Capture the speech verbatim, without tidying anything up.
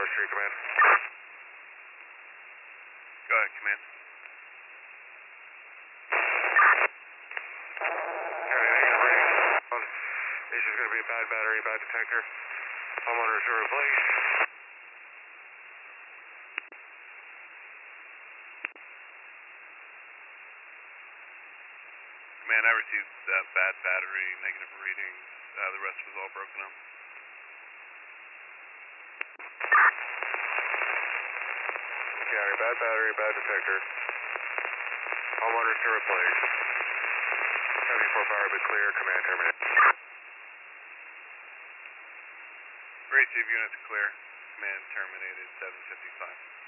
North Street, command. Go ahead, command. This is going to be a bad battery, bad detector. Homeowners are replaced. Command, I received uh, bad battery, negative readings. Uh, the rest was all broken up. County, bad battery, bad detector. Homeowners to replace. seventy-four power, be clear. Command terminate. Receive units clear. Command terminated seven fifty-five.